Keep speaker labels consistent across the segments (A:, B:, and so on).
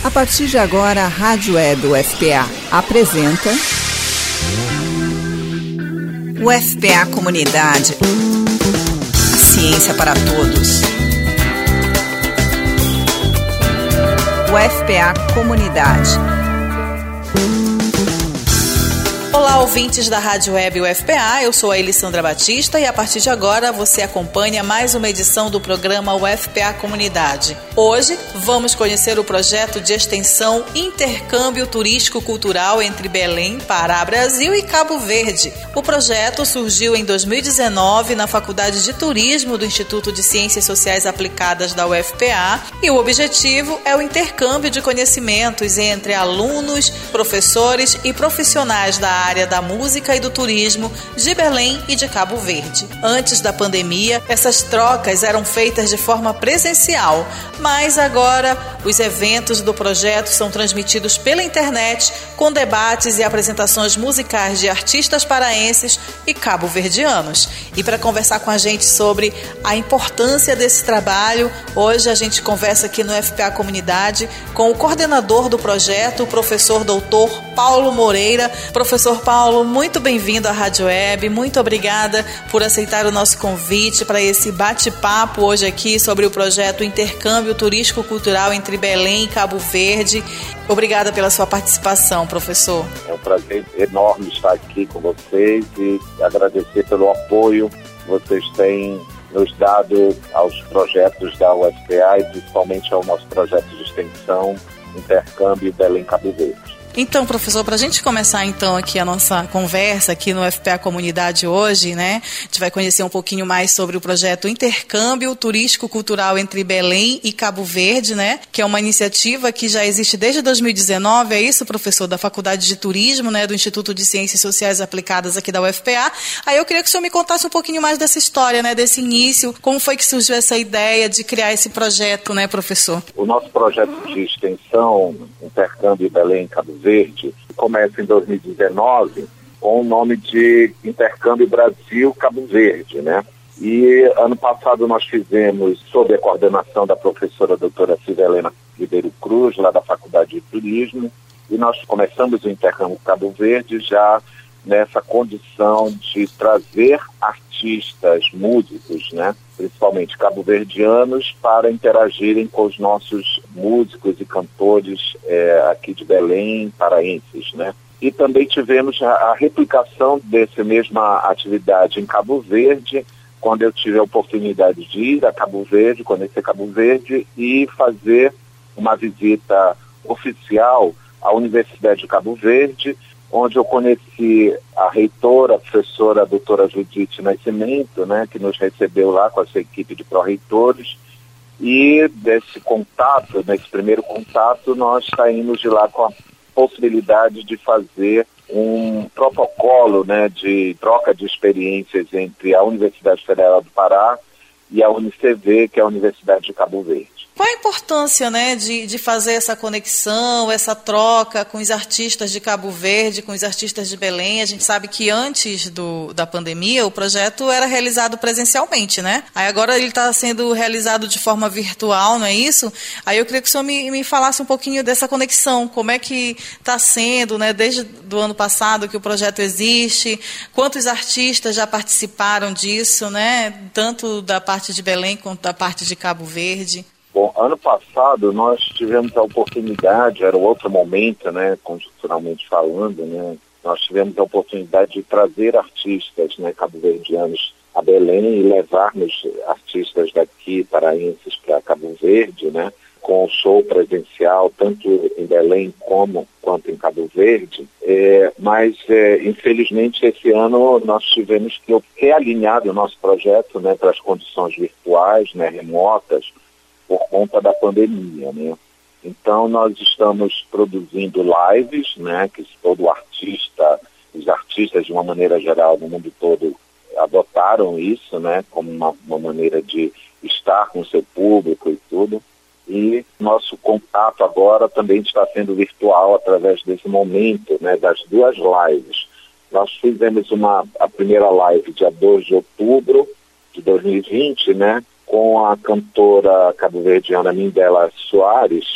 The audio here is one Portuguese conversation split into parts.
A: A partir de agora, a Rádio Web UFPA apresenta UFPA Comunidade. Ciência para todos. UFPA Comunidade.
B: Olá, ouvintes da Rádio Web UFPA, eu sou a Elisandra Batista e a partir de agora você acompanha mais uma edição do programa UFPA Comunidade. Hoje vamos conhecer o projeto de extensão Intercâmbio Turístico-Cultural entre Belém, Pará, Brasil e Cabo Verde. O projeto surgiu em 2019 na Faculdade de Turismo do Instituto de Ciências Sociais Aplicadas da UFPA e o objetivo é o intercâmbio de conhecimentos entre alunos, professores e profissionais da área da música e do turismo de Belém e de Cabo Verde. Antes da pandemia, essas trocas eram feitas de forma presencial, mas agora os eventos do projeto são transmitidos pela internet com debates e apresentações musicais de artistas paraenses e cabo-verdianos. E para conversar com a gente sobre a importância desse trabalho, hoje a gente conversa aqui no UFPA Comunidade com o coordenador do projeto, o professor doutor Paulo Moreira. Professor Paulo, muito bem-vindo à Rádio Web, muito obrigada por aceitar o nosso convite para esse bate-papo hoje aqui sobre o projeto Intercâmbio Turístico-Cultural entre Belém e Cabo Verde. Obrigada pela sua participação, professor. É
C: um prazer enorme estar aqui com vocês e agradecer pelo apoio que vocês têm nos dado aos projetos da UFPA e principalmente ao nosso projeto de extensão Intercâmbio Belém-Cabo Verde.
B: Então, professor, para a gente começar então aqui a nossa conversa aqui no UFPA Comunidade hoje, né? A gente vai conhecer um pouquinho mais sobre o projeto Intercâmbio Turístico-Cultural entre Belém e Cabo Verde, né? Que é uma iniciativa que já existe desde 2019, é isso, professor, da Faculdade de Turismo, né? Do Instituto de Ciências Sociais Aplicadas aqui da UFPA. Aí eu queria que o senhor me contasse um pouquinho mais dessa história, né? Desse início, como foi que surgiu essa ideia de criar esse projeto, né, professor?
C: O nosso projeto de extensão Intercâmbio Belém-Cabo Verde começa em 2019 com o nome de Intercâmbio Brasil-Cabo Verde, né? E ano passado nós fizemos, sob a coordenação da professora doutora Silvia Helena Ribeiro Cruz, lá da Faculdade de Turismo, e nós começamos o Intercâmbio Cabo Verde já nessa condição de trazer artistas, músicos, né? Principalmente cabo-verdianos, para interagirem com os nossos músicos e cantores aqui de Belém, paraenses, né? E também tivemos a replicação dessa mesma atividade em Cabo Verde, quando eu tive a oportunidade de ir a Cabo Verde, conhecer Cabo Verde e fazer uma visita oficial à Universidade de Cabo Verde, onde eu conheci a reitora, a professora a doutora Judite Nascimento, né, que nos recebeu lá com a sua equipe de pró-reitores, e desse contato, nesse primeiro contato, nós saímos de lá com a possibilidade de fazer um protocolo, né, de troca de experiências entre a Universidade Federal do Pará e a UniCV, que é a Universidade de Cabo Verde.
B: Qual a importância, né, de fazer essa conexão, essa troca com os artistas de Cabo Verde, com os artistas de Belém? A gente sabe que antes da pandemia o projeto era realizado presencialmente, né? Aí agora ele está sendo realizado de forma virtual, não é isso? Aí eu queria que o senhor me falasse um pouquinho dessa conexão, como é que está sendo, né, desde o ano passado que o projeto existe, quantos artistas já participaram disso, né, tanto da parte de Belém quanto da parte de Cabo Verde?
C: Bom, ano passado nós tivemos a oportunidade, era outro momento, né, conjunturalmente falando, né, nós tivemos a oportunidade de trazer artistas, né, cabo-verdianos a Belém e levarmos artistas daqui, paraenses, para Cabo Verde, né, com show presencial, tanto em Belém quanto em Cabo Verde, mas infelizmente esse ano nós tivemos que realinhar o nosso projeto, né, para as condições virtuais, né, remotas, por conta da pandemia, né? Então nós estamos produzindo lives, né, que todo artista, os artistas de uma maneira geral no mundo todo adotaram isso, né, como uma maneira de estar com o seu público e tudo. E nosso contato agora também está sendo virtual através desse momento, né, das duas lives. Nós fizemos a primeira live dia 2 de outubro de 2020, né, com a cantora cabo-verdiana Mindela Soares,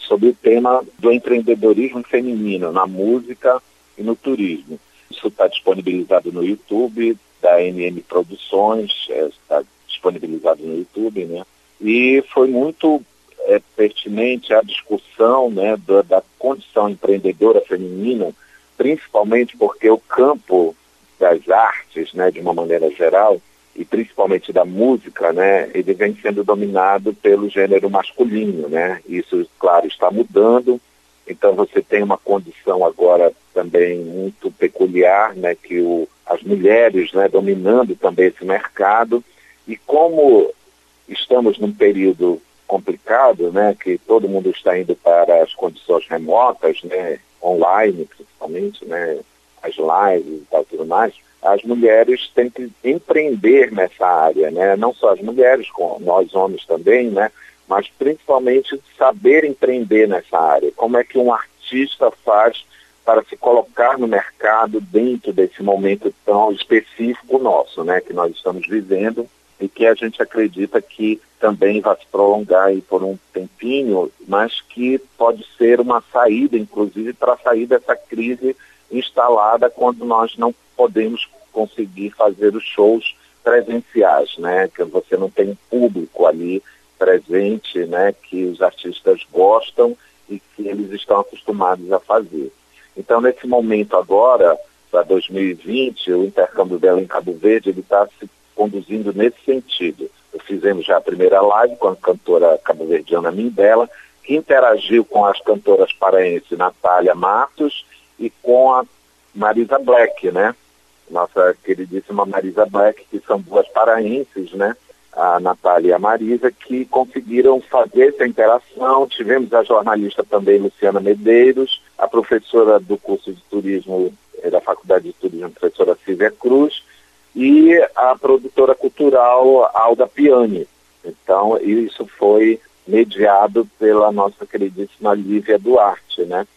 C: sobre o tema do empreendedorismo feminino na música e no turismo. Isso está disponibilizado no YouTube, da NM Produções, está disponibilizado no YouTube, né? E foi muito pertinente a discussão, né, da condição empreendedora feminina, principalmente porque o campo das artes, né, de uma maneira geral, e principalmente da música, né, ele vem sendo dominado pelo gênero masculino, né? Isso, claro, está mudando. Então você tem uma condição agora também muito peculiar, né, que as mulheres, né, dominando também esse mercado. E como estamos num período complicado, né, que todo mundo está indo para as condições remotas, né, online principalmente, né, as lives e tal, tudo mais, as mulheres têm que empreender nessa área, né, não só as mulheres, como nós homens também, né, mas principalmente saber empreender nessa área. Como é que um artista faz para se colocar no mercado dentro desse momento tão específico nosso, né, que nós estamos vivendo e que a gente acredita que também vai se prolongar aí por um tempinho, mas que pode ser uma saída, inclusive, para sair dessa crise instalada quando nós não podemos conseguir fazer os shows presenciais, né, que você não tem público ali presente, né, que os artistas gostam e que eles estão acostumados a fazer. Então, nesse momento agora, para 2020, o Intercâmbio Belém Cabo Verde, ele está se conduzindo nesse sentido. Fizemos já a primeira live com a cantora cabo-verdiana Mindela, que interagiu com as cantoras paraenses Natália Matos e com a Marisa Black, né? Nossa queridíssima Marisa Black, que são duas paraenses, né? A Natália e a Marisa, que conseguiram fazer essa interação. Tivemos a jornalista também, Luciana Medeiros, a professora do curso de turismo da Faculdade de Turismo, professora Silvia Cruz, e a produtora cultural Alda Piani. Então, isso foi mediado pela nossa queridíssima Lívia Duarte, né?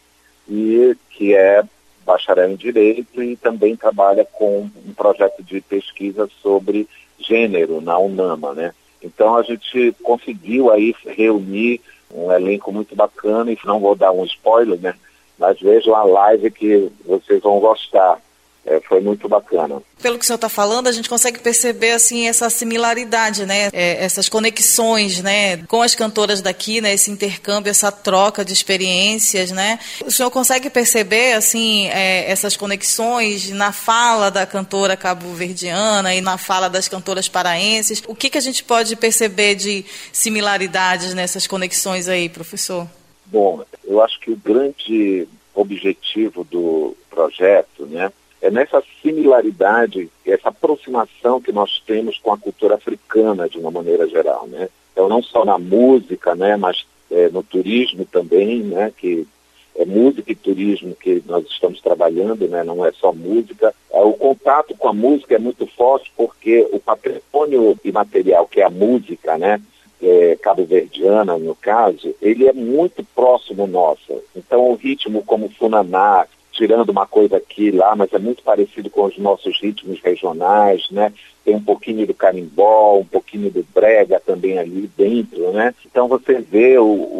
C: E que é bacharel em Direito e também trabalha com um projeto de pesquisa sobre gênero na UNAMA, né? Então a gente conseguiu aí reunir um elenco muito bacana, e não vou dar um spoiler, né? Mas vejam a live que vocês vão gostar. Foi muito bacana.
B: Pelo que o senhor está falando, a gente consegue perceber assim essa similaridade, né? Essas conexões, né, com as cantoras daqui, né? Esse intercâmbio, essa troca de experiências, né? O senhor consegue perceber assim essas conexões na fala da cantora cabo-verdiana e na fala das cantoras paraenses? O que a gente pode perceber de similaridades nessas conexões aí, professor?
C: Bom, eu acho que o grande objetivo do projeto, né, é nessa similaridade, essa aproximação que nós temos com a cultura africana de uma maneira geral, né? Então, não só na música, né, mas no turismo também, né, que é música e turismo que nós estamos trabalhando, né, não é só música. O contato com a música é muito forte porque o patrimônio imaterial, que é a música, né, cabo-verdiana, no caso, ele é muito próximo nosso. Então, o ritmo como funaná, tirando uma coisa aqui e lá, mas é muito parecido com os nossos ritmos regionais, né? Tem um pouquinho do carimbó, um pouquinho do brega também ali dentro, né? Então você vê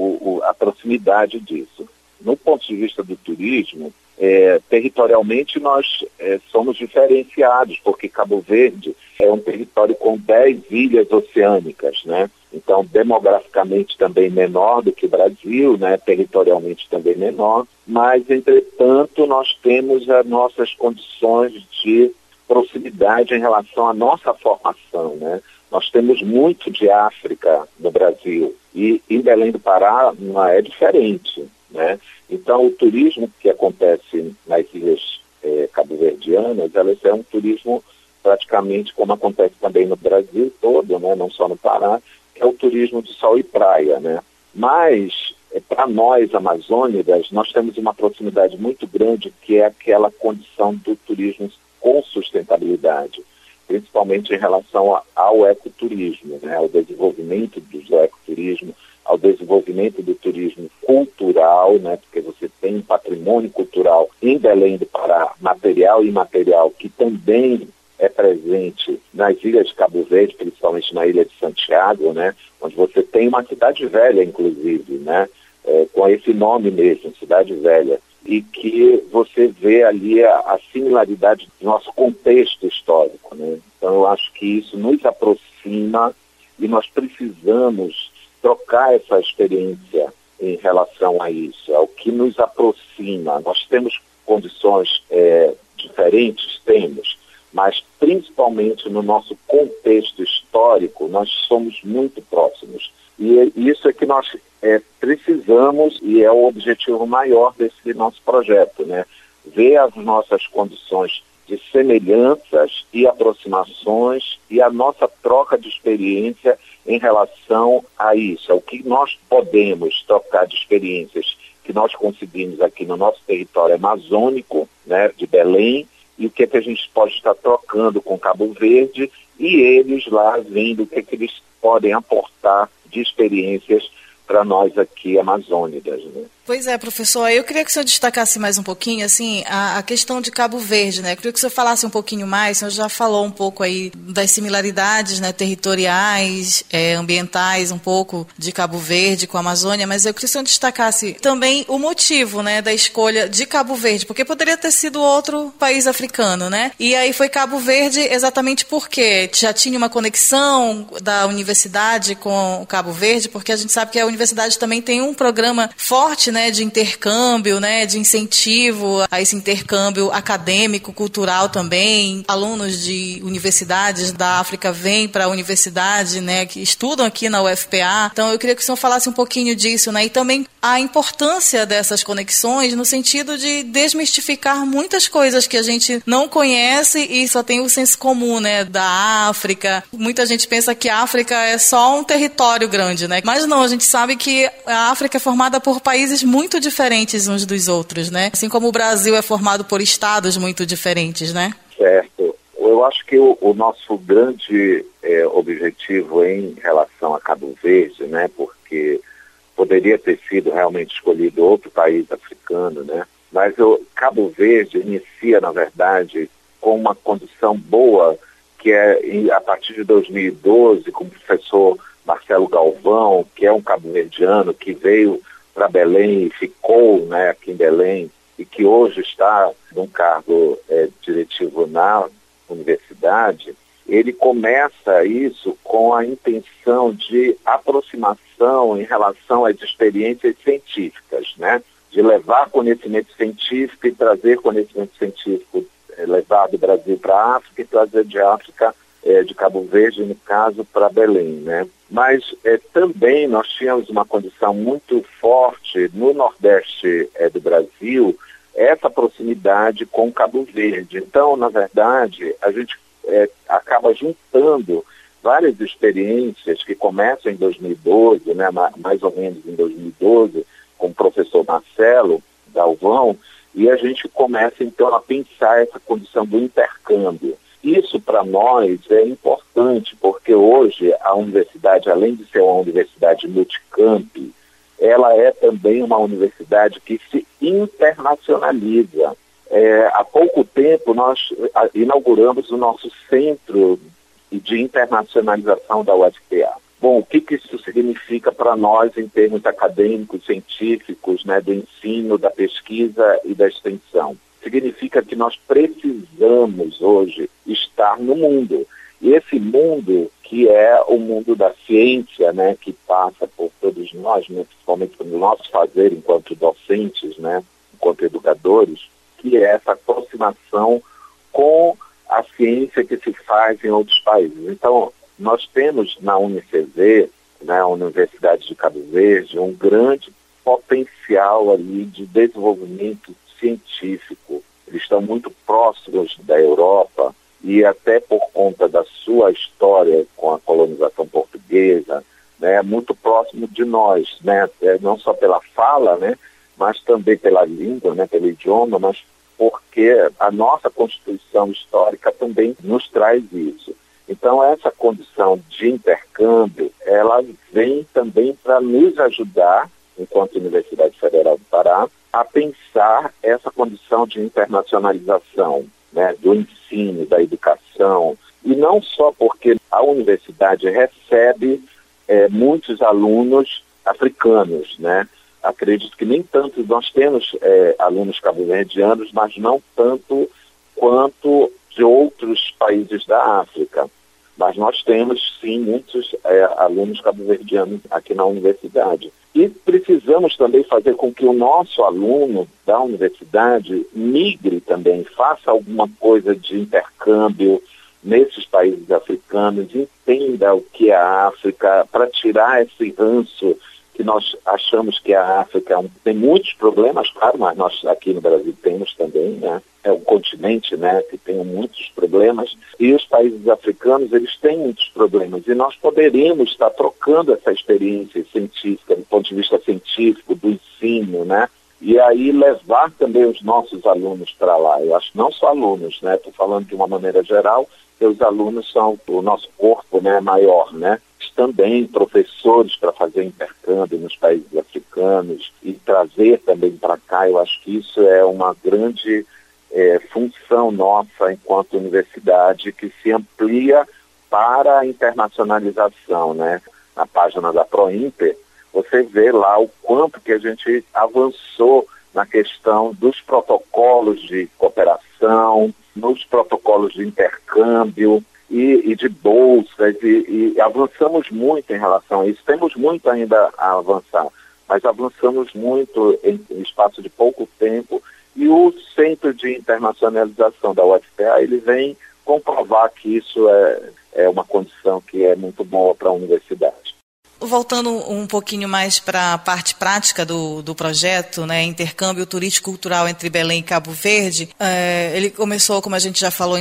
C: a proximidade disso. No ponto de vista do turismo, territorialmente nós somos diferenciados, porque Cabo Verde é um território com 10 ilhas oceânicas, né? Então, demograficamente também menor do que o Brasil, né? Territorialmente também menor, mas, entretanto, nós temos as nossas condições de proximidade em relação à nossa formação, né? Nós temos muito de África no Brasil e em Belém do Pará não é diferente, né? Então, o turismo que acontece nas ilhas cabo-verdianas, elas é um turismo praticamente como acontece também no Brasil todo, né? Não só no Pará, que é o turismo de sol e praia, né? Mas, para nós, amazônicas, nós temos uma proximidade muito grande, que é aquela condição do turismo com sustentabilidade, principalmente em relação ao ecoturismo, né? Ao desenvolvimento do ecoturismo, ao desenvolvimento do turismo cultural, né? Porque você tem um patrimônio cultural em Belém do Pará, material e imaterial, que também é presente nas ilhas de Cabo Verde, principalmente na ilha de Santiago, né? Onde você tem uma cidade velha, inclusive, né? com esse nome mesmo, Cidade Velha, e que você vê ali a similaridade do nosso contexto histórico, né? Então eu acho que isso nos aproxima e nós precisamos trocar essa experiência em relação a isso, é o que nos aproxima. Nós temos condições diferentes, mas principalmente no nosso contexto histórico, nós somos muito próximos. E isso é que nós precisamos, e é o objetivo maior desse nosso projeto, né? Ver as nossas condições de semelhanças e aproximações e a nossa troca de experiência em relação a isso. É o que nós podemos trocar de experiências que nós conseguimos aqui no nosso território amazônico, né, de Belém, e o que é que a gente pode estar trocando com Cabo Verde, e eles lá vendo o que é que eles podem aportar de experiências para nós aqui amazônicas, né?
B: Pois é, professor, eu queria que o senhor destacasse mais um pouquinho, assim, a questão de Cabo Verde, né? Eu queria que o senhor falasse um pouquinho mais, o senhor já falou um pouco aí das similaridades, né, territoriais, ambientais, um pouco de Cabo Verde com a Amazônia, mas eu queria que o senhor destacasse também o motivo, né, da escolha de Cabo Verde, porque poderia ter sido outro país africano, né? E aí foi Cabo Verde exatamente porque já tinha uma conexão da universidade com Cabo Verde, porque a gente sabe que a universidade também tem um programa forte, né, de intercâmbio, né, de incentivo a esse intercâmbio acadêmico, cultural também. Alunos de universidades da África vêm para a universidade, né, que estudam aqui na UFPA. Então eu queria que o senhor falasse um pouquinho disso, né, e também a importância dessas conexões no sentido de desmistificar muitas coisas que a gente não conhece e só tem o senso comum, né, da África. Muita gente pensa que a África é só um território grande, né, mas não, a gente sabe que a África é formada por países muito diferentes uns dos outros, né? Assim como o Brasil é formado por estados muito diferentes, né?
C: Certo. Eu acho que o nosso grande objetivo em relação a Cabo Verde, né? Porque poderia ter sido realmente escolhido outro país africano, né? Mas Cabo Verde inicia, na verdade, com uma condição boa, que é a partir de 2012, com o professor Marcelo Galvão, que é um cabo-verdiano que veio para Belém e ficou, né, aqui em Belém, e que hoje está num cargo diretivo na universidade. Ele começa isso com a intenção de aproximação em relação às experiências científicas, né, de levar conhecimento científico e trazer conhecimento científico, levar do Brasil para a África e trazer de África, de Cabo Verde, no caso, para Belém, né? Mas também nós tínhamos uma condição muito forte no Nordeste do Brasil, essa proximidade com Cabo Verde. Então, na verdade, a gente acaba juntando várias experiências que começam em 2012, né, mais ou menos em 2012, com o professor Marcelo Galvão, e a gente começa, então, a pensar essa condição do intercâmbio. Isso, para nós, é importante, porque hoje a universidade, além de ser uma universidade multicamp, ela é também uma universidade que se internacionaliza. Há pouco tempo, nós inauguramos o nosso centro de internacionalização da UFPA. Bom, o que isso significa para nós em termos acadêmicos, científicos, né, do ensino, da pesquisa e da extensão? Significa que nós precisamos hoje estar no mundo. E esse mundo, que é o mundo da ciência, né, que passa por todos nós, né, principalmente pelo nosso fazer enquanto docentes, né, enquanto educadores, que é essa aproximação com a ciência que se faz em outros países. Então, nós temos na UniCV, né, a Universidade de Cabo Verde, um grande potencial ali de desenvolvimento científico. Eles estão muito próximos da Europa e até por conta da sua história com a colonização portuguesa, né, muito próximo de nós, né, não só pela fala, né, mas também pela língua, né, pelo idioma, mas porque a nossa Constituição histórica também nos traz isso. Então, essa condição de intercâmbio, ela vem também para nos ajudar, enquanto Universidade Federal do Pará, a pensar essa condição de internacionalização, né, do ensino, da educação, e não só porque a universidade recebe muitos alunos africanos, né, acredito que nem tanto nós temos alunos cabo-verdianos, mas não tanto quanto de outros países da África. Mas nós temos, sim, muitos alunos cabo-verdianos aqui na universidade. E precisamos também fazer com que o nosso aluno da universidade migre também, faça alguma coisa de intercâmbio nesses países africanos, entenda o que é a África, para tirar esse ranço que nós achamos que a África tem muitos problemas, claro, mas nós aqui no Brasil temos também, né? É um continente, né, que tem muitos problemas, e os países africanos, eles têm muitos problemas, e nós poderíamos estar trocando essa experiência científica, do ponto de vista científico, do ensino, né? E aí levar também os nossos alunos para lá. Eu acho que não só alunos, né? Estou falando de uma maneira geral, que os alunos são o nosso corpo, né, maior, né? Também professores para fazer intercâmbio nos países africanos e trazer também para cá. Eu acho que isso é uma grande função nossa enquanto universidade, que se amplia para a internacionalização, né? Na página da Prointer, você vê lá o quanto que a gente avançou na questão dos protocolos de cooperação, nos protocolos de intercâmbio e de bolsas, e avançamos muito em relação a isso. Temos muito ainda a avançar, mas avançamos muito em espaço de pouco tempo, e o Centro de Internacionalização da UFPA, ele vem comprovar que isso é uma condição que é muito boa para a universidade.
B: Voltando um pouquinho mais para a parte prática do projeto, né, intercâmbio turístico-cultural entre Belém e Cabo Verde, ele começou, como a gente já falou, em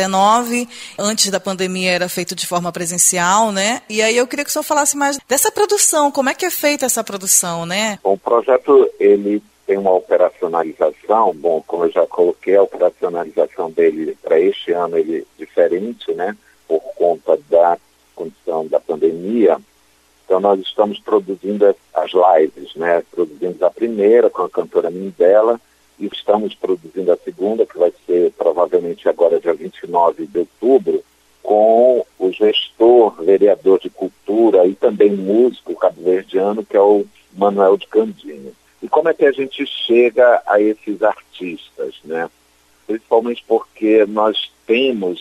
B: 2019, antes da pandemia era feito de forma presencial, né, e aí eu queria que o senhor falasse mais dessa produção, como é que é feita essa produção, né?
C: Bom, o projeto, ele tem uma operacionalização, bom, como eu já coloquei, a operacionalização dele para este ano, ele é diferente, né, por conta da condição da pandemia. Então nós estamos produzindo as lives, né? Produzimos a primeira com a cantora Mindela e estamos produzindo a segunda, que vai ser provavelmente agora dia 29 de outubro, com o gestor, vereador de cultura e também músico cabo-verdiano, que é o Manuel de Candinho. E como é que a gente chega a esses artistas, né? Principalmente porque nós temos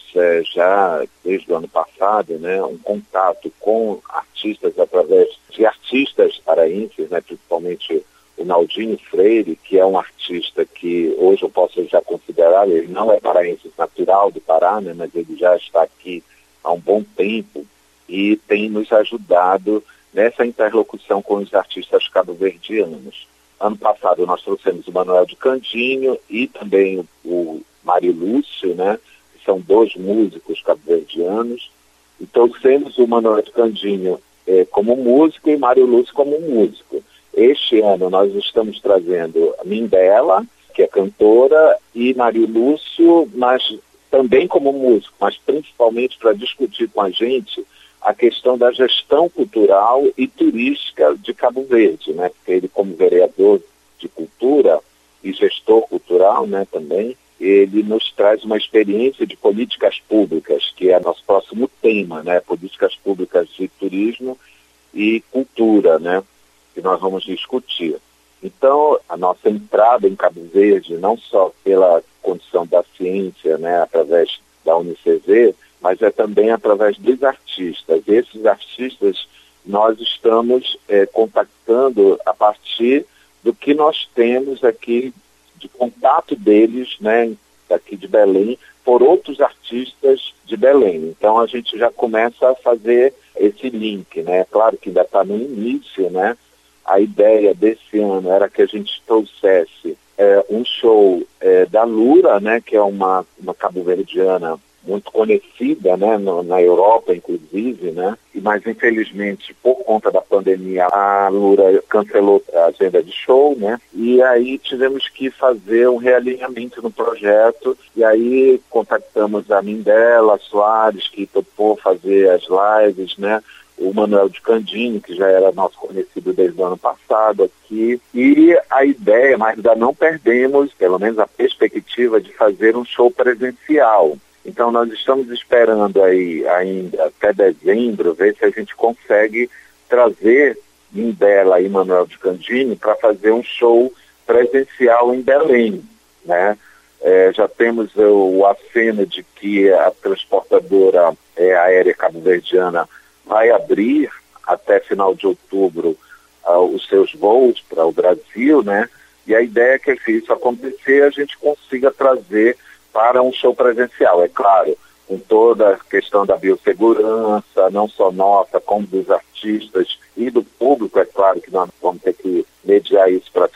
C: já desde o ano passado, né, um contato com artistas através de artistas paraenses, né, principalmente o Naldinho Freire, que é um artista que hoje eu posso já considerar, ele não é paraense natural do Pará, né, mas ele já está aqui há um bom tempo e tem nos ajudado nessa interlocução com os artistas cabo-verdianos. Ano passado nós trouxemos o Manuel de Candinho e também o Mário Lúcio, né, que são dois músicos cabo-verdianos. E trouxemos o Manuel de Candinho como músico e Mário Lúcio como músico. Este ano nós estamos trazendo a Mindela, que é cantora, e Mário Lúcio, mas também como músico, mas principalmente para discutir com a gente a questão da gestão cultural e turística de Cabo Verde, né? Porque ele, como vereador de cultura e gestor cultural, né, também, ele nos traz uma experiência de políticas públicas, que é nosso próximo tema, né? Políticas públicas de turismo e cultura, né? Que nós vamos discutir. Então, a nossa entrada em Cabo Verde, não só pela condição da ciência, né, através da UniCV, mas é também através dos artistas. Esses artistas nós estamos contactando a partir do que nós temos aqui de contato deles, né, daqui de Belém, por outros artistas de Belém. Então a gente já começa a fazer esse link, né? Claro que ainda está no início, né? A ideia desse ano era que a gente trouxesse um show da Lura, né, que é uma cabo-verdiana muito conhecida, né, na Europa, inclusive, né, mas infelizmente, por conta da pandemia, a Lura cancelou a agenda de show, né, e aí tivemos que fazer um realinhamento no projeto, e aí contactamos a Mindela Soares, que topou fazer as lives, né, o Manuel de Candinho, que já era nosso conhecido desde o ano passado aqui, e a ideia, mas ainda não perdemos, pelo menos a perspectiva de fazer um show presencial. Então nós estamos esperando aí ainda até dezembro, ver se a gente consegue trazer Mindela e Manuel de Candini para fazer um show presencial em Belém, né? Já temos o aceno de que a transportadora aérea cabo-verdiana vai abrir até final de outubro os seus voos para o Brasil, né? E a ideia é que, se isso acontecer, a gente consiga trazer para um show presencial. É claro, com toda a questão da biossegurança, não só nossa, como dos artistas e do público. É claro que nós vamos ter que mediar isso para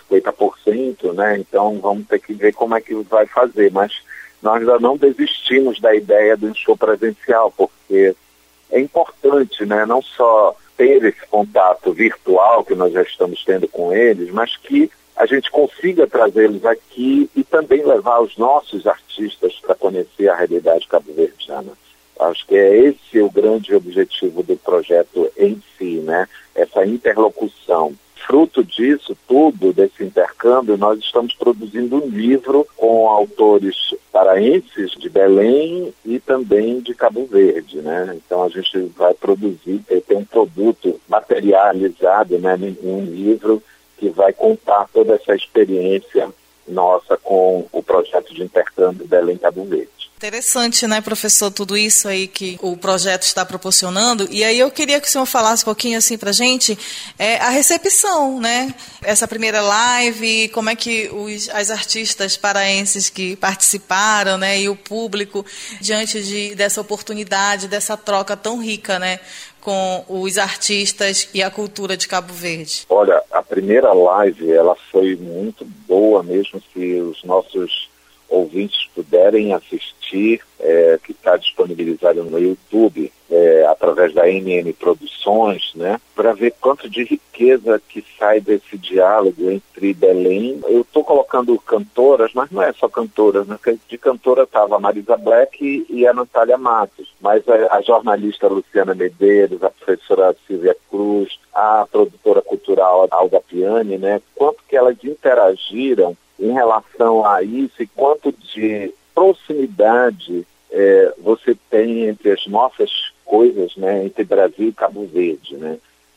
C: 50%, né? Então vamos ter que ver como é que vai fazer. Mas nós ainda não desistimos da ideia do show presencial, porque é importante, né? Não só ter esse contato virtual que nós já estamos tendo com eles, mas que a gente consiga trazê-los aqui e também levar os nossos artistas para conhecer a realidade cabo-verdiana. Acho que é esse o grande objetivo do projeto em si, né? Essa interlocução. Fruto disso tudo, desse intercâmbio, nós estamos produzindo um livro com autores paraenses de Belém e também de Cabo Verde, né? Então a gente vai produzir, ter um produto materializado, né, em um livro que vai contar toda essa experiência nossa com o projeto de intercâmbio Belém-Cabo Verde.
B: Interessante, né, professor, tudo isso aí que o projeto está proporcionando. E aí eu queria que o senhor falasse um pouquinho assim pra gente a recepção, né? Essa primeira live, como é que as artistas paraenses que participaram, né, e o público, diante dessa oportunidade, dessa troca tão rica, né, com os artistas e a cultura de Cabo Verde?
C: Olha, a primeira live, ela foi muito boa mesmo, se os nossos ouvintes puderem assistir, que está disponibilizado no YouTube, através da NN Produções, né, para ver quanto de riqueza que sai desse diálogo entre Belém. Eu estou colocando cantoras, mas não é só cantoras, né? De cantora estava a Marisa Black e a Natália Matos, mas a jornalista Luciana Medeiros, a professora Silvia Cruz, a produtora cultural Alda Piani, né, quanto que elas interagiram em relação a isso e quanto de proximidade você tem entre as nossas coisas, né, entre Brasil e Cabo Verde, né?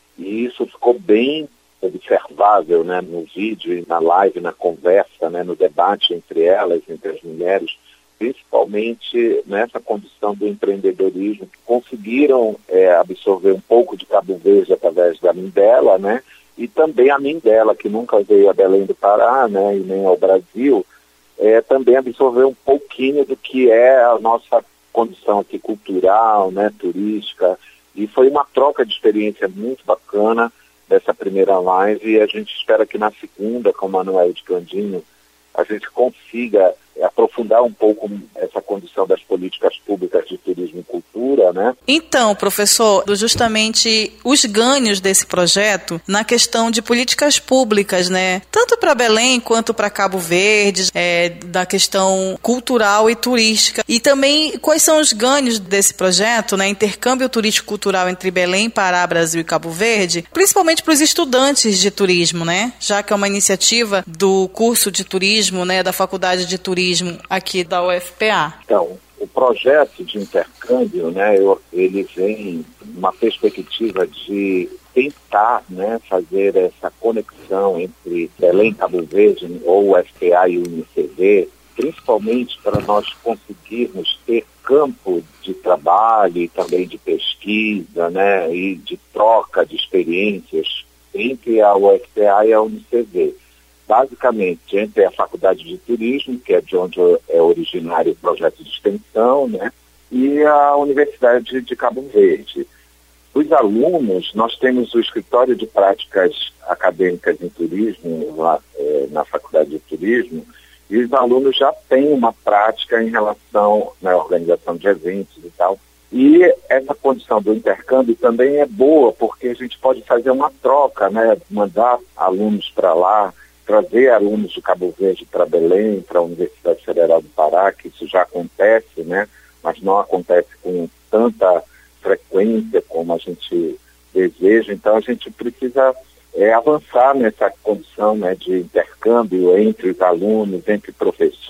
C: E isso ficou bem observável, né, no vídeo e na live, na conversa, né, no debate entre elas, entre as mulheres, principalmente nessa condição do empreendedorismo, que conseguiram absorver um pouco de Cabo Verde através da Mindela, né? E também a Mindela, que nunca veio a Belém do Pará, né, e nem ao Brasil, também absorveu um pouquinho do que é a nossa condição aqui cultural, né, turística, e foi uma troca de experiência muito bacana dessa primeira live, e a gente espera que na segunda, com o Manuel de Candini, a gente consiga aprofundar um pouco essa condição das políticas públicas de turismo e cultura, né?
B: Então, professor, justamente os ganhos desse projeto na questão de políticas públicas, né? Tanto para Belém quanto para Cabo Verde, da questão cultural e turística. E também, quais são os ganhos desse projeto, né? Intercâmbio turístico-cultural entre Belém, Pará, Brasil e Cabo Verde, principalmente para os estudantes de turismo, né? Já que é uma iniciativa do curso de turismo, né? Da Faculdade de Turismo aqui da UFPA.
C: Então, o projeto de intercâmbio, né, ele vem numa perspectiva de tentar, né, fazer essa conexão entre Belém, Cabo Verde, ou UFPA e o UniCV, principalmente para nós conseguirmos ter campo de trabalho e também de pesquisa, né, e de troca de experiências entre a UFPA e a UniCV. Basicamente, entre a Faculdade de Turismo, que é de onde é originário o projeto de extensão, né, e a Universidade de Cabo Verde. Os alunos, nós temos o Escritório de Práticas Acadêmicas em Turismo, lá, na Faculdade de Turismo, e os alunos já têm uma prática em relação à organização de eventos e tal. E essa condição do intercâmbio também é boa, porque a gente pode fazer uma troca, né, mandar alunos para lá, trazer alunos de Cabo Verde para Belém, para a Universidade Federal do Pará, que isso já acontece, né? Mas não acontece com tanta frequência como a gente deseja. Então a gente precisa avançar nessa condição, né, de intercâmbio entre os alunos, entre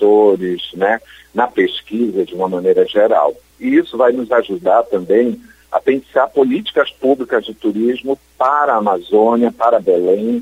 C: professores, né, na pesquisa de uma maneira geral. E isso vai nos ajudar também a pensar políticas públicas de turismo para a Amazônia, para Belém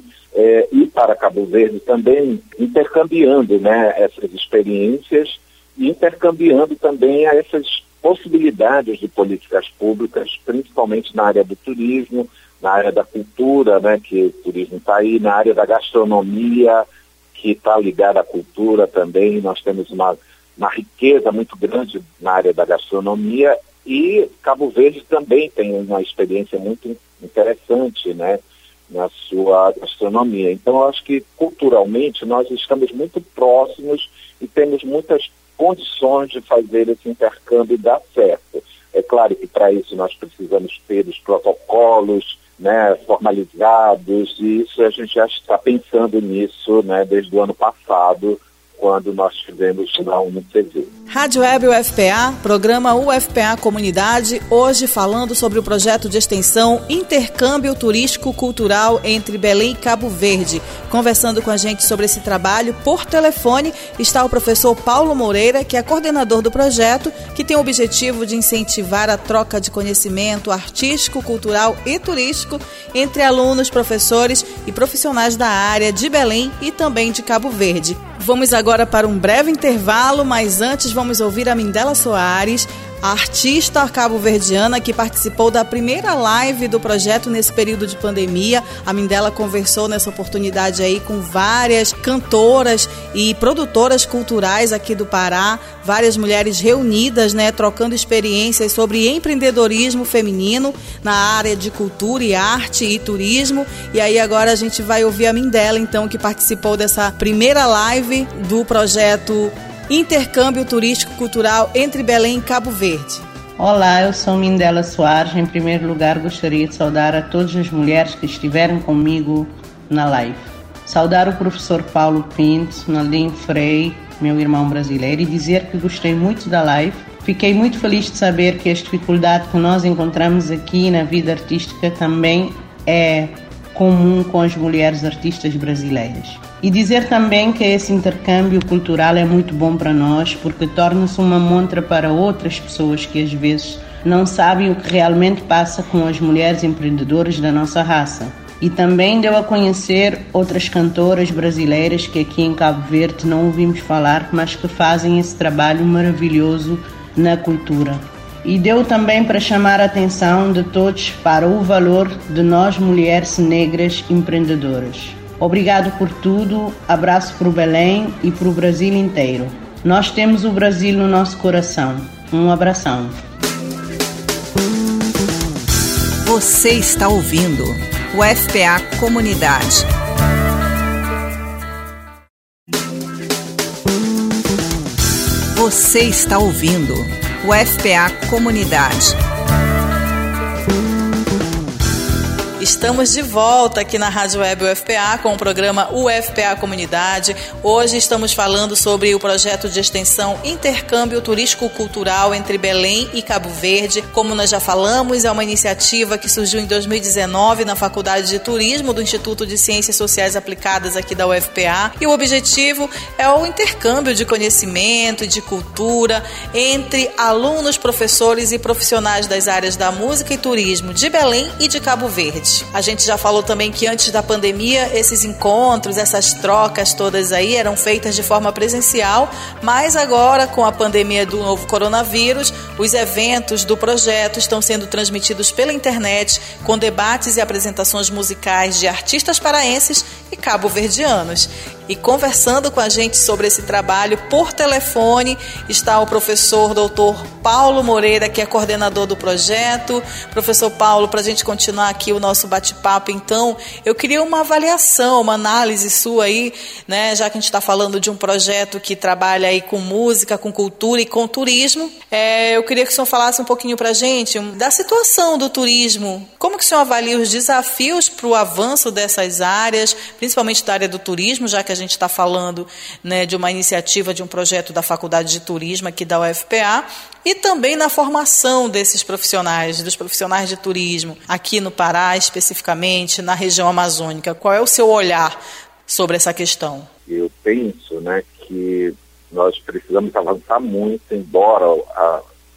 C: e para Cabo Verde também, intercambiando, né, essas experiências e intercambiando também essas possibilidades de políticas públicas, principalmente na área do turismo, na área da cultura, né, que o turismo está aí, na área da gastronomia, que está ligada à cultura também. Nós temos uma riqueza muito grande na área da gastronomia, e Cabo Verde também tem uma experiência muito interessante, né, na sua gastronomia. Então, eu acho que culturalmente nós estamos muito próximos e temos muitas condições de fazer esse intercâmbio dar certo. É claro que para isso nós precisamos ter os protocolos, né, formalizados, e isso a gente já está pensando nisso, né, desde o ano passado, quando nós tivemos na UniCV.
B: Rádio Web UFPA, programa UFPA Comunidade, hoje falando sobre o projeto de extensão Intercâmbio Turístico Cultural entre Belém e Cabo Verde. Conversando com a gente sobre esse trabalho por telefone está o professor Paulo Moreira, que é coordenador do projeto, que tem o objetivo de incentivar a troca de conhecimento artístico, cultural e turístico entre alunos, professores e profissionais da área de Belém e também de Cabo Verde. Vamos agora para um breve intervalo, mas antes vamos ouvir a Mindela Soares, a artista cabo-verdiana que participou da primeira live do projeto nesse período de pandemia. A Mindela conversou nessa oportunidade aí com várias cantoras e produtoras culturais aqui do Pará, várias mulheres reunidas, né, trocando experiências sobre empreendedorismo feminino na área de cultura e arte e turismo. E aí agora a gente vai ouvir a Mindela, então, que participou dessa primeira live do projeto Intercâmbio Turístico Cultural entre Belém e Cabo Verde.
D: Olá, eu sou Mindela Soares. Em primeiro lugar, gostaria de saudar a todas as mulheres que estiveram comigo na live. Saudar o professor Paulo Pinto, Naldinho Frei, meu irmão brasileiro, e dizer que gostei muito da live. Fiquei muito feliz de saber que as dificuldades que nós encontramos aqui na vida artística também é comum com as mulheres artistas brasileiras. E dizer também que esse intercâmbio cultural é muito bom para nós, porque torna-se uma montra para outras pessoas que às vezes não sabem o que realmente passa com as mulheres empreendedoras da nossa raça. E também deu a conhecer outras cantoras brasileiras que aqui em Cabo Verde não ouvimos falar, mas que fazem esse trabalho maravilhoso na cultura. E deu também para chamar a atenção de todos para o valor de nós mulheres negras empreendedoras. Obrigado por tudo, abraço para o Belém e para o Brasil inteiro. Nós temos o Brasil no nosso coração. Um abração.
A: Você está ouvindo o FPA Comunidade. Você está ouvindo o FPA Comunidade.
B: Estamos de volta aqui na Rádio Web UFPA com o programa UFPA Comunidade. Hoje estamos falando sobre o projeto de extensão Intercâmbio Turístico Cultural entre Belém e Cabo Verde. Como nós já falamos, é uma iniciativa que surgiu em 2019 na Faculdade de Turismo do Instituto de Ciências Sociais Aplicadas aqui da UFPA. E o objetivo é o intercâmbio de conhecimento e de cultura entre alunos, professores e profissionais das áreas da música e turismo de Belém e de Cabo Verde. A gente já falou também que antes da pandemia, esses encontros, essas trocas todas aí eram feitas de forma presencial, mas agora, com a pandemia do novo coronavírus, os eventos do projeto estão sendo transmitidos pela internet, com debates e apresentações musicais de artistas paraenses e cabo-verdianos. E conversando com a gente sobre esse trabalho por telefone está o professor doutor Paulo Moreira, que é coordenador do projeto. Professor Paulo, para a gente continuar aqui o nosso bate-papo, então, eu queria uma avaliação, uma análise sua aí, né, já que a gente está falando de um projeto que trabalha aí com música, com cultura e com turismo. Eu queria que o senhor falasse um pouquinho para a gente da situação do turismo. Como que o senhor avalia os desafios para o avanço dessas áreas, principalmente da área do turismo, já que a gente está falando, né, de uma iniciativa, de um projeto da Faculdade de Turismo aqui da UFPA, e também na formação desses profissionais, dos profissionais de turismo, aqui no Pará, especificamente, na região amazônica. Qual é o seu olhar sobre essa questão?
C: Eu penso, né, que nós precisamos avançar muito, embora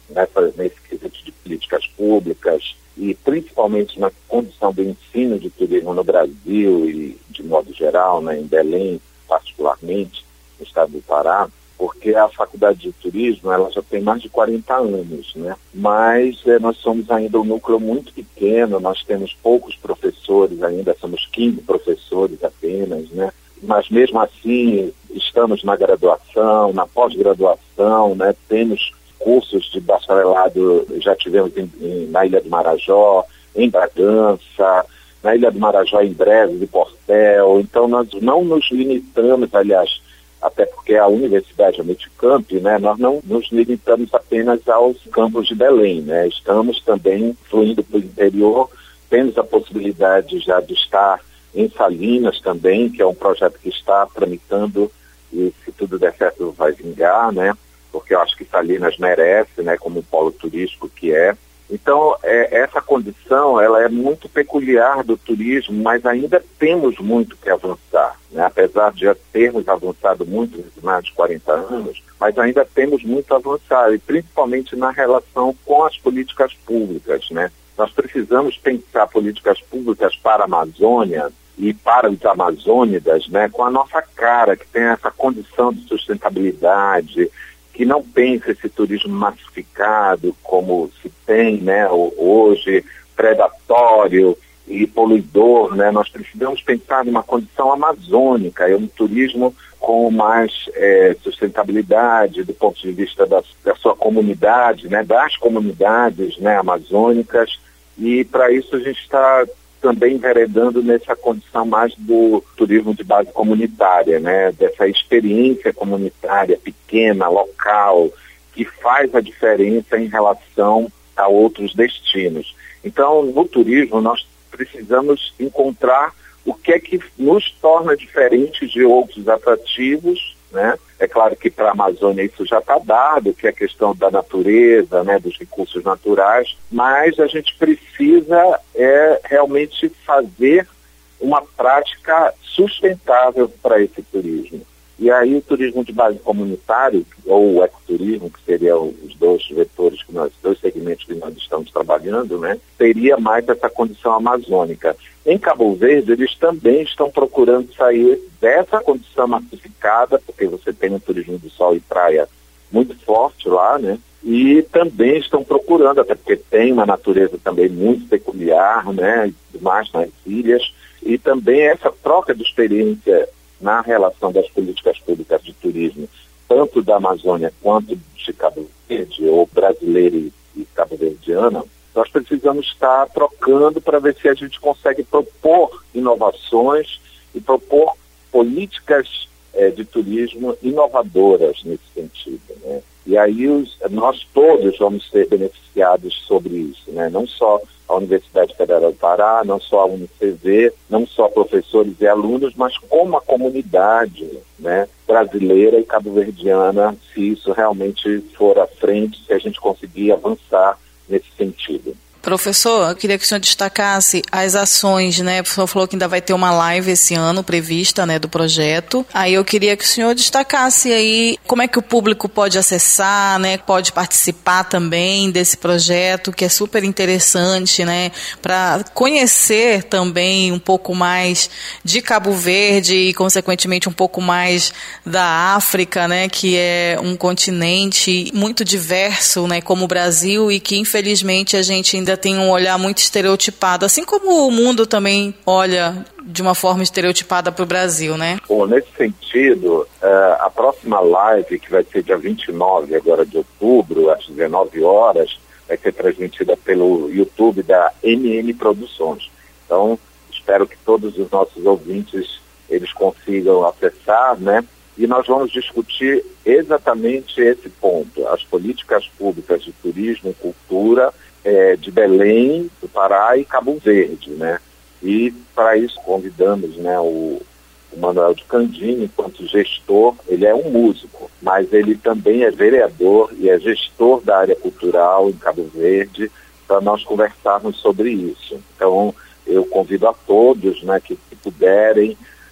C: nesse quesito de políticas públicas e principalmente na condição do ensino de turismo no Brasil e de modo geral, né, em Belém particularmente, no estado do Pará, porque a Faculdade de Turismo ela já tem mais de 40 anos, né? Mas nós somos ainda um núcleo muito pequeno, nós temos poucos professores ainda, somos 15 professores apenas, né? Mas mesmo assim estamos na graduação, na pós-graduação, né? Temos cursos de bacharelado, já tivemos na Ilha do Marajó, em Bragança, na Ilha do Marajó em Breves e Portel. Então nós não nos limitamos, aliás, até porque a Universidade Unicamp, né, nós não nos limitamos apenas aos campos de Belém, né? Estamos também fluindo para o interior, temos a possibilidade já de estar em Salinas também, que é um projeto que está tramitando e se tudo der certo vai vingar, né? Porque eu acho que Salinas merece, né, como um polo turístico que é. Então, essa condição, ela é muito peculiar do turismo, mas ainda temos muito que avançar, né? Apesar de já termos avançado muito nos mais de 40 anos, mas ainda temos muito a avançar, e principalmente na relação com as políticas públicas, né? Nós precisamos pensar políticas públicas para a Amazônia e para os amazônidas, né, com a nossa cara, que tem essa condição de sustentabilidade, que não pensa esse turismo massificado como se tem, né, hoje, predatório e poluidor, né? Nós precisamos pensar numa condição amazônica, um turismo com mais sustentabilidade do ponto de vista da sua comunidade, né, das comunidades, né, amazônicas, e para isso a gente está também enveredando nessa condição mais do turismo de base comunitária, né? Dessa experiência comunitária pequena, local, que faz a diferença em relação a outros destinos. Então, no turismo, nós precisamos encontrar o que é que nos torna diferentes de outros atrativos, né? É claro que para a Amazônia isso já está dado, que é a questão da natureza, né, dos recursos naturais, mas a gente precisa realmente fazer uma prática sustentável para esse turismo. E aí o turismo de base comunitário, ou o ecoturismo, que seriam os dois vetores, dois segmentos que nós estamos trabalhando, né, teria mais essa condição amazônica. Em Cabo Verde, eles também estão procurando sair dessa condição massificada, porque você tem um turismo de sol e praia muito forte lá, né, e também estão procurando, até porque tem uma natureza também muito peculiar, né, mais nas ilhas, e também essa troca de experiência na relação das políticas públicas de turismo, tanto da Amazônia quanto de Cabo Verde, ou brasileira e cabo-verdiana, nós precisamos estar trocando para ver se a gente consegue propor inovações e propor políticas de turismo inovadoras nesse sentido, né? E aí nós todos vamos ser beneficiados sobre isso, né? Não só a Universidade Federal do Pará, não só a UniCV, não só professores e alunos, mas como a comunidade, né, brasileira e cabo-verdiana, se isso realmente for à frente, se a gente conseguir avançar nesse sentido.
B: Professor, eu queria que o senhor destacasse as ações, né? O senhor falou que ainda vai ter uma live esse ano prevista, né, do projeto. Aí eu queria que o senhor destacasse aí como é que o público pode acessar, né? Pode participar também desse projeto, que é super interessante, né? Para conhecer também um pouco mais de Cabo Verde e, consequentemente, um pouco mais da África, né? Que é um continente muito diverso, né? Como o Brasil, e que, infelizmente, a gente ainda tem um olhar muito estereotipado, assim como o mundo também olha de uma forma estereotipada para o Brasil, né?
C: Bom, nesse sentido, a próxima live, que vai ser dia 29 agora de outubro, às 19 horas, vai ser transmitida pelo YouTube da NN Produções. Então, espero que todos os nossos ouvintes, eles consigam acessar, né? E nós vamos discutir exatamente esse ponto, as políticas públicas de turismo e cultura de Belém, do Pará e Cabo Verde, né? E para isso convidamos, né, o Manuel de Candini, enquanto gestor. Ele é um músico, mas ele também é vereador e é gestor da área cultural em Cabo Verde, para nós conversarmos sobre isso. Então, eu convido a todos, né, que puderem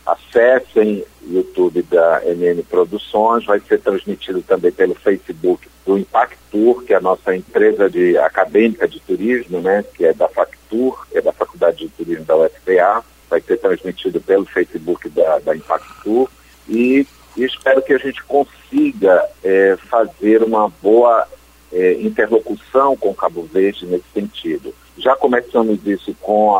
C: acessem o YouTube da NN Produções, vai ser transmitido também pelo Facebook do Impactur, que é a nossa empresa acadêmica de turismo, né, que é da Factur, é da Faculdade de Turismo da UFPA, vai ser transmitido pelo Facebook da Impactur, e espero que a gente consiga fazer uma boa interlocução com Cabo Verde nesse sentido. Já começamos isso com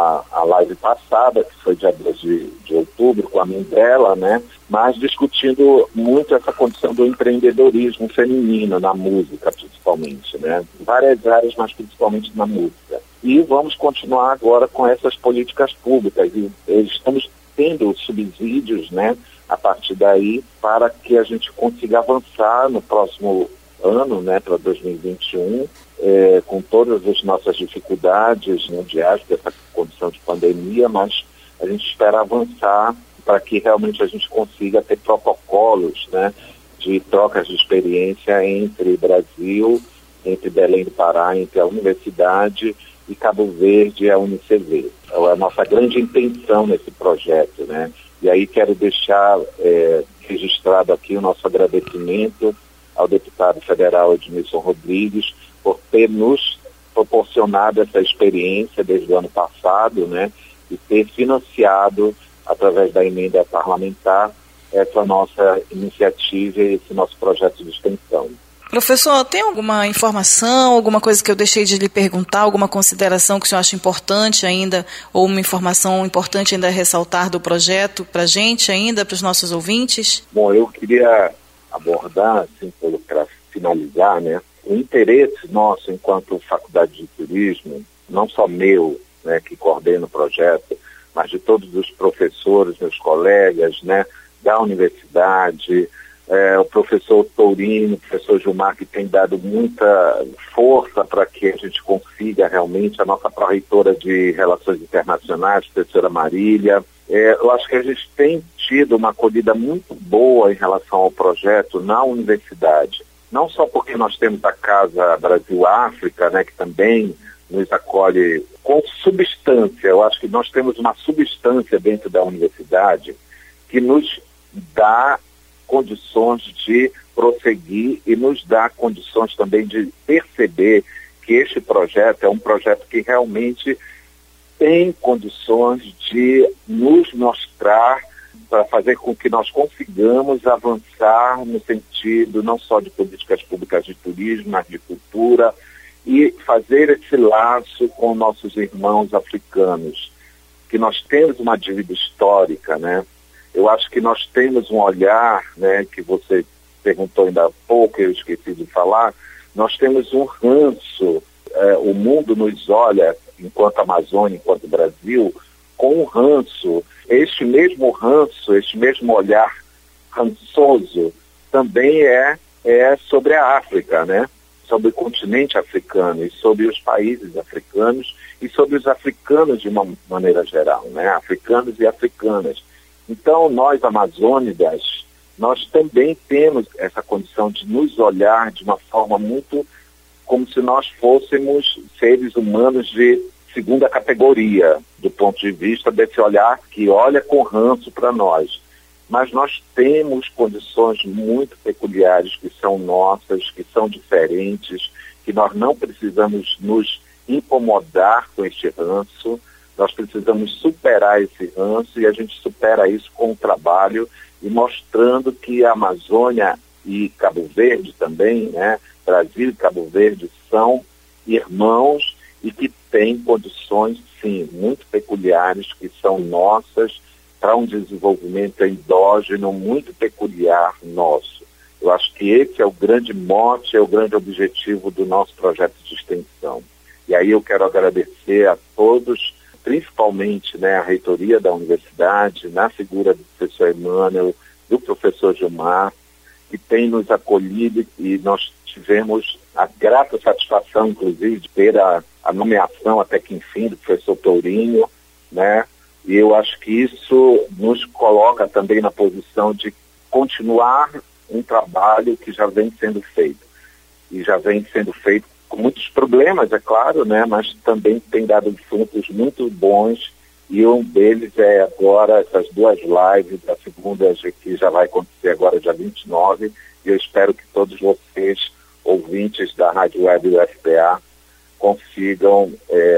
C: a live passada, que foi dia 2 de outubro, com a Mindela, né? Mas discutindo muito essa condição do empreendedorismo feminino na música, principalmente, né? Em várias áreas, mas principalmente na música. E vamos continuar agora com essas políticas públicas. E estamos tendo subsídios, né, a partir daí, para que a gente consiga avançar no próximo ano, né, para 2021, com todas as nossas dificuldades mundiais dessa condição de pandemia, mas a gente espera avançar para que realmente a gente consiga ter protocolos, né, de trocas de experiência entre Brasil, entre Belém do Pará, entre a universidade e Cabo Verde e a UniCV. É a nossa grande intenção nesse projeto, né? E aí quero deixar registrado aqui o nosso agradecimento ao deputado federal Edmilson Rodrigues por ter nos proporcionado essa experiência desde o ano passado, né? E ter financiado, através da emenda parlamentar, essa nossa iniciativa e esse nosso projeto de extensão.
B: Professor, tem alguma informação, alguma coisa que eu deixei de lhe perguntar, alguma consideração que o senhor acha importante ainda, ou uma informação importante ainda a ressaltar do projeto para a gente ainda, para os nossos ouvintes?
C: Bom, eu queria abordar, assim, para finalizar, né, o interesse nosso enquanto Faculdade de Turismo, não só meu, né, que coordeno o projeto, mas de todos os professores, meus colegas, né, da universidade, o professor Tourinho, o professor Gilmar, que tem dado muita força para que a gente consiga realmente, a nossa pró-reitora de Relações Internacionais, a professora Marília. Eu acho que a gente tem tido uma acolhida muito boa em relação ao projeto na universidade. Não só porque nós temos a Casa Brasil-África, né, que também nos acolhe com substância. Eu acho que nós temos uma substância dentro da universidade que nos dá condições de prosseguir e nos dá condições também de perceber que este projeto é um projeto que realmente tem condições de nos mostrar, para fazer com que nós consigamos avançar no sentido não só de políticas públicas de turismo, mas de cultura, e fazer esse laço com nossos irmãos africanos, que nós temos uma dívida histórica, né? Eu acho que nós temos um olhar, né, que você perguntou ainda há pouco, eu esqueci de falar, nós temos um ranço, o mundo nos olha, enquanto Amazônia, enquanto Brasil, com um ranço. Este mesmo ranço, este mesmo olhar rançoso, também é sobre a África, né? Sobre o continente africano e sobre os países africanos e sobre os africanos de uma maneira geral, né? Africanos e africanas. Então, nós amazônicas, nós também temos essa condição de nos olhar de uma forma muito como se nós fôssemos seres humanos de segunda categoria, do ponto de vista desse olhar que olha com ranço para nós. Mas nós temos condições muito peculiares que são nossas, que são diferentes, que nós não precisamos nos incomodar com este ranço. Nós precisamos superar esse ranço e a gente supera isso com o trabalho e mostrando que a Amazônia e Cabo Verde também, né, Brasil e Cabo Verde são irmãos e que têm condições, sim, muito peculiares, que são nossas para um desenvolvimento endógeno muito peculiar nosso. Eu acho que esse é o grande mote, é o grande objetivo do nosso projeto de extensão. E aí eu quero agradecer a todos, principalmente, né, a reitoria da universidade, na figura do professor Emmanuel, do professor Gilmar, que tem nos acolhido, e nós tivemos a grata satisfação, inclusive, de ter a nomeação, até que enfim, do professor Tourinho, né? E eu acho que isso nos coloca também na posição de continuar um trabalho que já vem sendo feito. E já vem sendo feito com muitos problemas, é claro, né? Mas também tem dado frutos muito bons e um deles é agora essas 2 lives, a segunda que já vai acontecer agora dia 29, e eu espero que todos vocês, ouvintes da Rádio Web UFPA, consigam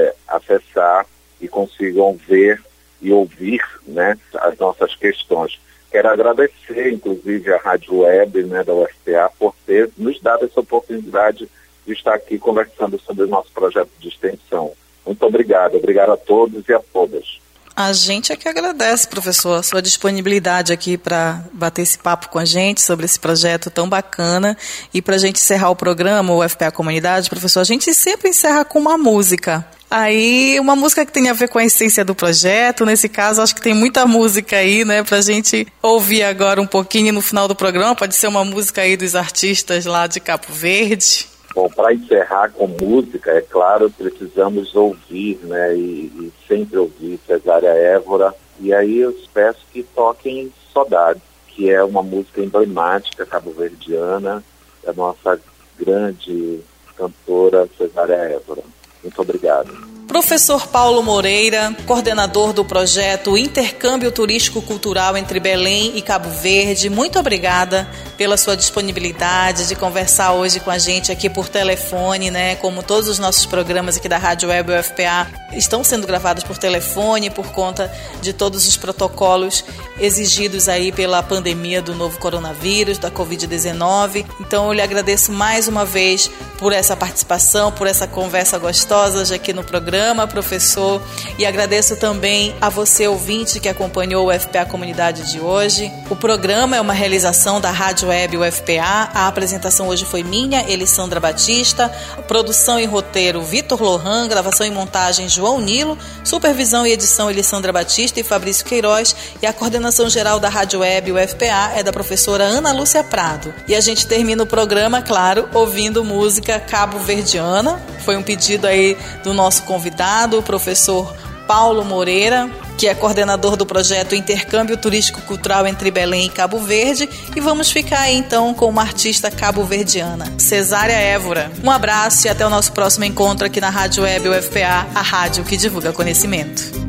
C: acessar e consigam ver e ouvir, né, as nossas questões. Quero agradecer, inclusive, a Rádio Web, né, da UFPA por ter nos dado essa oportunidade de estar aqui conversando sobre o nosso projeto de extensão. Muito obrigado a todos e a todas.
B: A gente é que agradece, professor, a sua disponibilidade aqui para bater esse papo com a gente sobre esse projeto tão bacana. E para a gente encerrar o programa, o UFPA Comunidade, professor, a gente sempre encerra com uma música. Aí, uma música que tem a ver com a essência do projeto. Nesse caso, acho que tem muita música aí, né, pra gente ouvir agora um pouquinho no final do programa. Pode ser uma música aí dos artistas lá de Cabo Verde.
C: Bom, para encerrar com música, é claro, precisamos ouvir, né, e sempre ouvir Cesária Évora. E aí eu peço que toquem Saudade, que é uma música emblemática cabo-verdiana, da nossa grande cantora Cesária Évora. Muito obrigado.
B: Professor Paulo Moreira, coordenador do projeto Intercâmbio Turístico Cultural entre Belém e Cabo Verde, muito obrigada pela sua disponibilidade de conversar hoje com a gente aqui por telefone, né? Como todos os nossos programas aqui da Rádio Web UFPA estão sendo gravados por telefone por conta de todos os protocolos exigidos aí pela pandemia do novo coronavírus, da Covid-19. Então eu lhe agradeço mais uma vez por essa participação, por essa conversa gostosa hoje aqui no programa, professor, e agradeço também a você, ouvinte, que acompanhou o UFPA Comunidade de hoje. O programa é uma realização da Rádio Web UFPA. A apresentação hoje foi minha, Elissandra Batista, produção e roteiro Vitor Lohan, gravação e montagem João Nilo, supervisão e edição Elissandra Batista e Fabrício Queiroz, e a coordenação geral da Rádio Web UFPA é da professora Ana Lúcia Prado. E a gente termina o programa, claro, ouvindo música cabo-verdiana. Foi um pedido aí do nosso convidado, o professor Paulo Moreira, que é coordenador do projeto Intercâmbio Turístico Cultural entre Belém e Cabo Verde. E vamos ficar aí então com uma artista cabo-verdiana, Cesária Évora. Um abraço e até o nosso próximo encontro aqui na Rádio Web UFPA, a rádio que divulga conhecimento.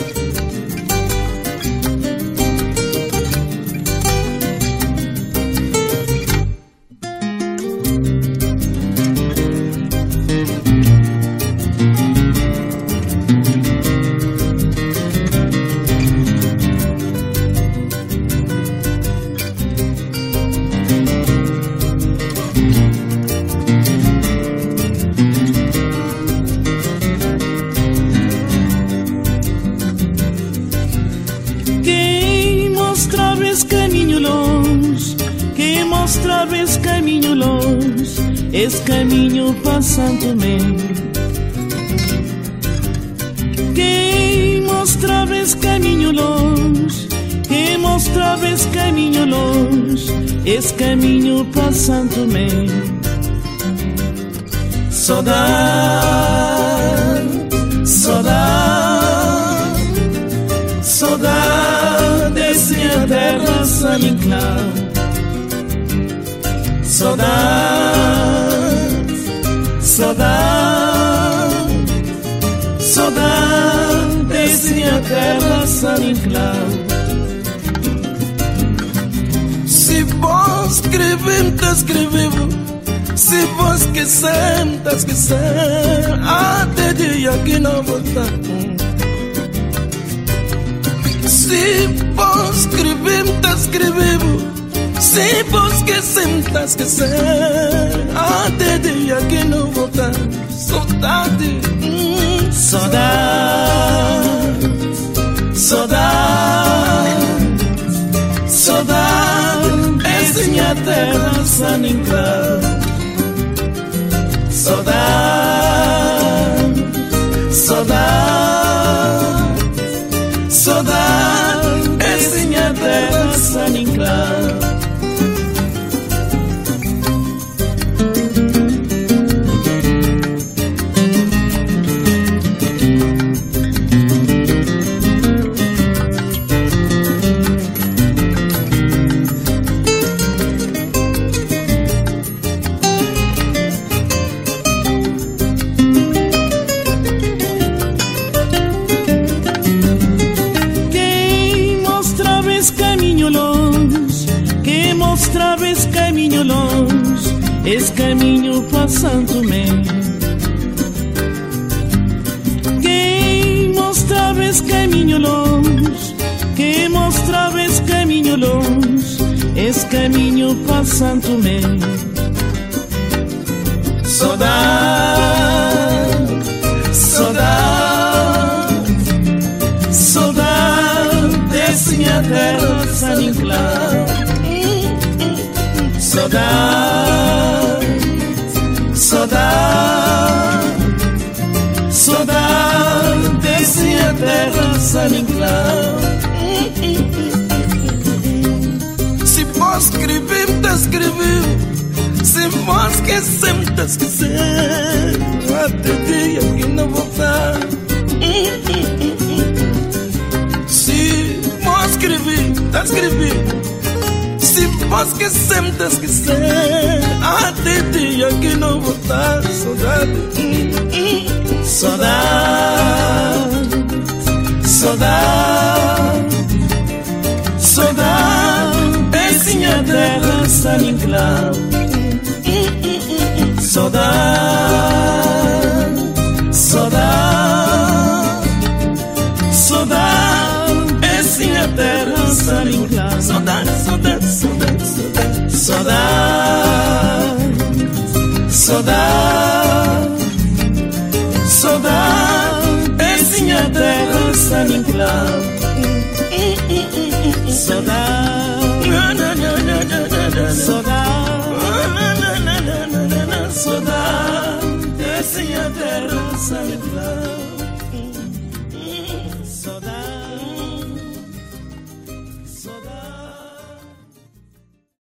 E: Caminho longe, esse caminho passando mesmo. Quem mostrava esse caminho longe, quem mostrava esse caminho longe, esse caminho passando mesmo. Saudade, saudade, saudade desse minha terra saninclau. Saudade, saudade, saudade desse minha terra saninclau. Se vos escrevem, tá escrevendo. Se vos esquecem, tá esquecendo. Até dia que não voltar. Se vos escrevem, tá escrevendo. Se vos esquecem, tá esquecendo. Até dia que não voltar. Saudade, saudade, saudade, saudade. Essa minha terra saninclau. Saudade, saudade, saudade. Essa minha terra saninclau. esse caminho longe, esse caminho para Santo Tomé. Quem mostrava esse caminho longe, quem mostrava esse caminho longe, esse caminho para Santo Tomé. Saudade, saudade, saudade desse minha terra San Inclán. Saudade, saudade, saudade desse minha terra San Inclán. Se posso escrever, me escrever. Se posso esquecer, me esquecer. Até dia que não voltar. Se posso escrever, escrever. Se posso esquecer, me esquecer. Até dia que não voltar. Saudade, saudade, saudade, saudade desse minha terra San Inclán. Saudade, saudade, saudade desse minha terra San Inclán. Saudade, saudade, saudade, saudade, saudade, saudade desse minha terra San Inclán. Saudade, saudade, saudade desse minha terra San Inclán.